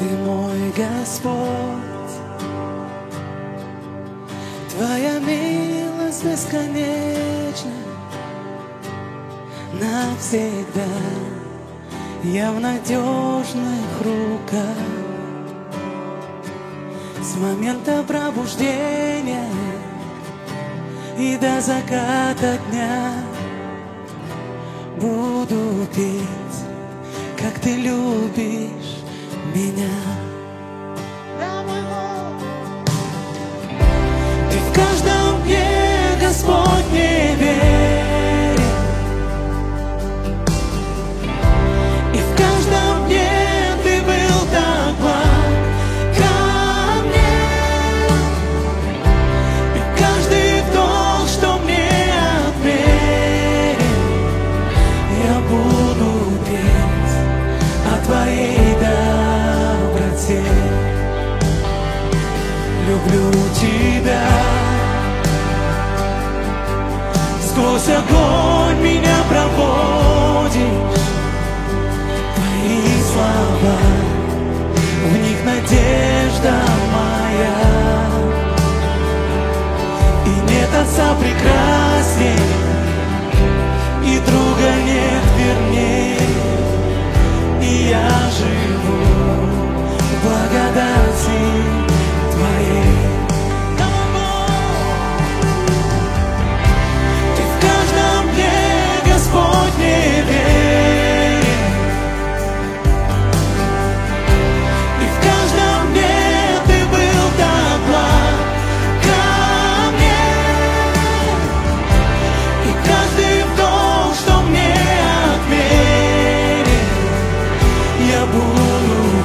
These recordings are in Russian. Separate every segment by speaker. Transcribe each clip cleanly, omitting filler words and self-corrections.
Speaker 1: мой Господь, Твоя милость бесконечна навсегда. Я в надежных руках. С момента пробуждения и до заката дня буду петь, как Ты любишь меня. Ты в каждом дне, Господь, мне верен, и в каждом дне Ты был так благ ко мне. И каждый вдох, что мне отмерен, я буду петь о Твоей доброте. Люблю Тебя. Сквозь огонь меня проводишь, Твои слова, в них надежда моя. И нет отца прекрасней, и друга нет верней, и я живу в благодати Твоей. Ты в каждом дне, Господь, мне верен, и в каждом дне Ты был так благ ко мне. И каждый вдох, что мне отмерен, я буду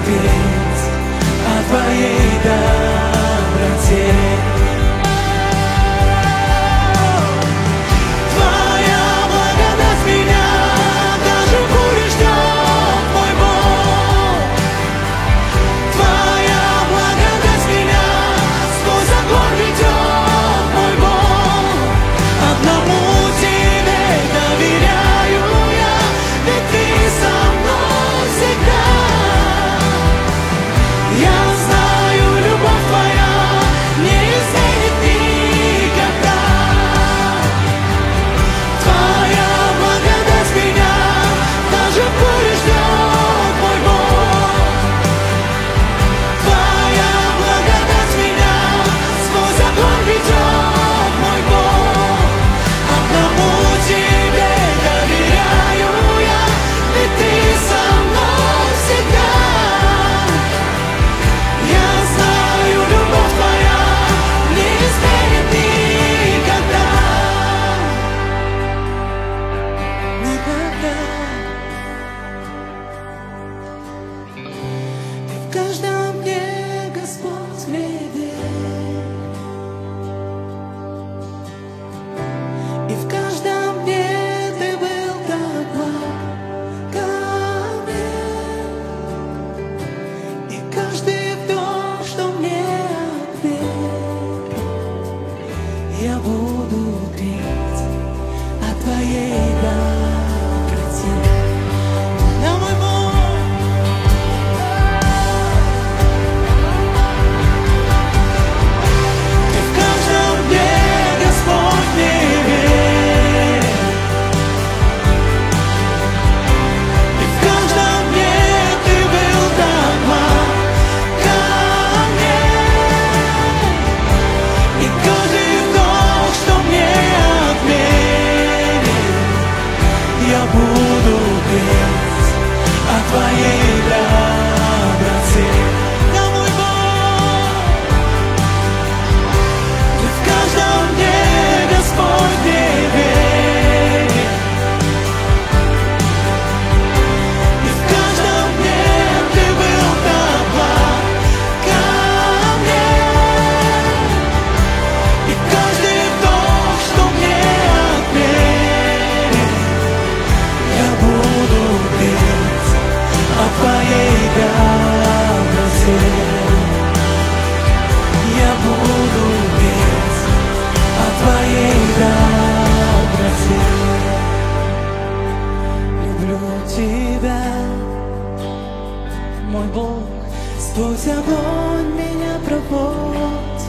Speaker 1: Сквозь огонь меня проводишь,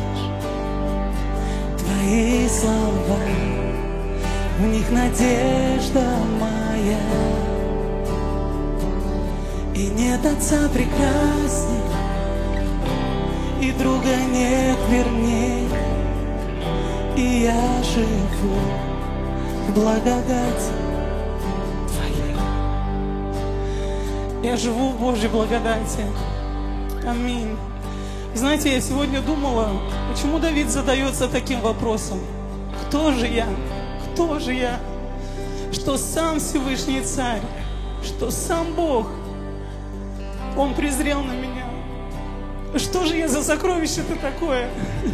Speaker 1: Твои слова, в них надежда моя. И нет отца прекрасней, и друга нет верней, и я живу в благодати Твоей. Я живу в Божьей благодати. Аминь. Знаете, я сегодня думала, почему Давид задается таким вопросом: кто же я? Кто же я? Что сам Всевышний Царь, что сам Бог, Он презрел на меня. Что же я за сокровище-то такое?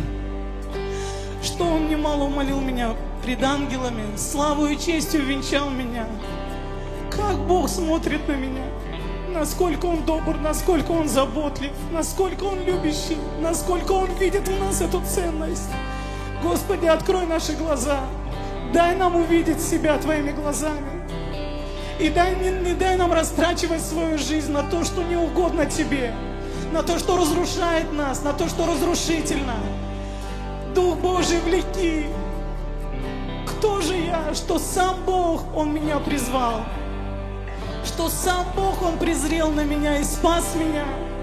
Speaker 1: Что Он немало умолил меня пред ангелами, славу и честью венчал меня. Как Бог смотрит на меня, насколько Он добр, насколько Он заботлив, насколько Он любящий, насколько Он видит в нас эту ценность. Господи, открой наши глаза, дай нам увидеть себя Твоими глазами. И не дай нам растрачивать свою жизнь на то, что не угодно Тебе, на то, что разрушает нас, на то, что разрушительно. Дух Божий, влеки. Кто же я, что сам Бог, Он меня призвал, что сам Бог, Он презрел на меня и спас меня.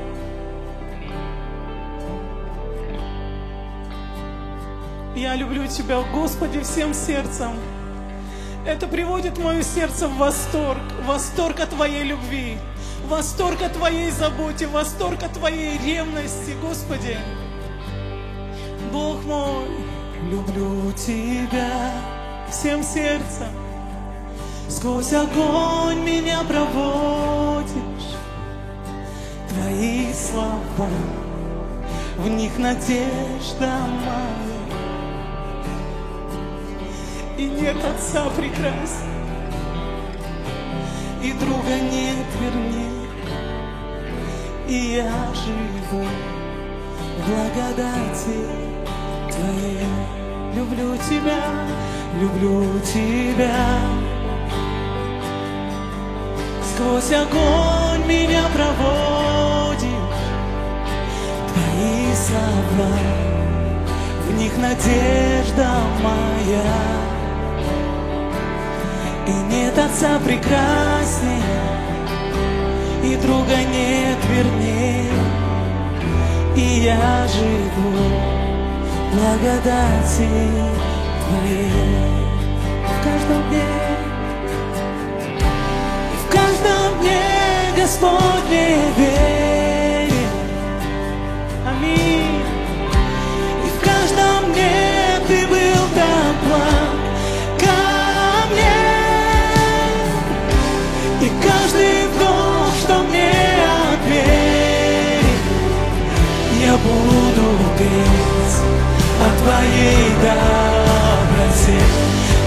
Speaker 1: Я люблю Тебя, Господи, всем сердцем. Это приводит мое сердце в восторг от Твоей любви, восторг от Твоей заботе, восторг от Твоей ревности, Господи. Бог мой, люблю Тебя всем сердцем. Сквозь огонь меня проводишь, Твои слова, в них надежда моя. И нет отца прекрасней, и друга нет верней, и я живу в благодати Твоей. Люблю Тебя, люблю Тебя. Сквозь огонь меня проводишь, Твои слова, в них надежда моя. И нет отца прекрасней, и друга нет верней, и я живу в благодати Твоей. В каждом дне, в каждом дне Господне верен. Аминь. И в каждом дне Ты был так благ ко мне. И каждый вдох, что мне ответит, я буду петь о Твоей доброте.